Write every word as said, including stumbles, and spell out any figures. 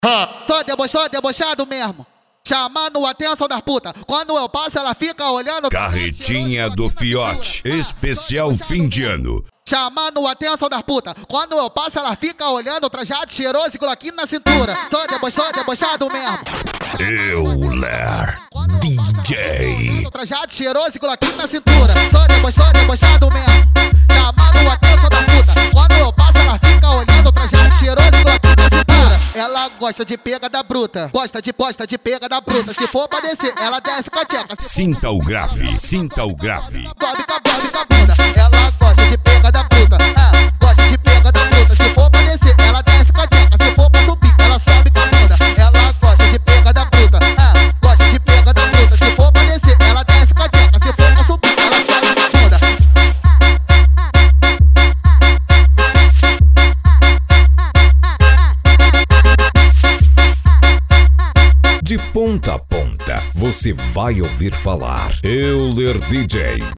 Só debochado, debochado mesmo. Chamando a atenção das putas. Quando eu passo, ela fica olhando. Carretinha do Fiote, especial fim de ano. Chamando a atenção das putas. Quando eu passo, ela fica olhando. Trajado cheiroso e coloquinho na cintura. Só debochado, debochado mesmo. Euler D J. Trajado cheiroso e coloquinho na cintura. Só debochado, debochado mesmo. Chamando a atenção das putas. Quando eu passo, ela fica olhando. Trajado cheiroso e coloquinho na cintura. Ela gosta de pegada bruta. Gosta de gosta de pegada bruta. Se for pra descer, ela desce com a tcheca. Sinta o grave, sinta o grave. Sobe com a sobe com a bunda. Ela gosta de pegada bruta. É, gosta de pegada bruta. Se for pra descer, ela desce com a tcheca. Se for pra subir, ela sobe com a bunda. Ela gosta de pegada bruta. É, gosta de pegada bruta. Se for pra descer, ela desce com a tcheca. Se for pra subir, ela sobe com a bunda. De ponta a ponta, você vai ouvir falar Euler D J.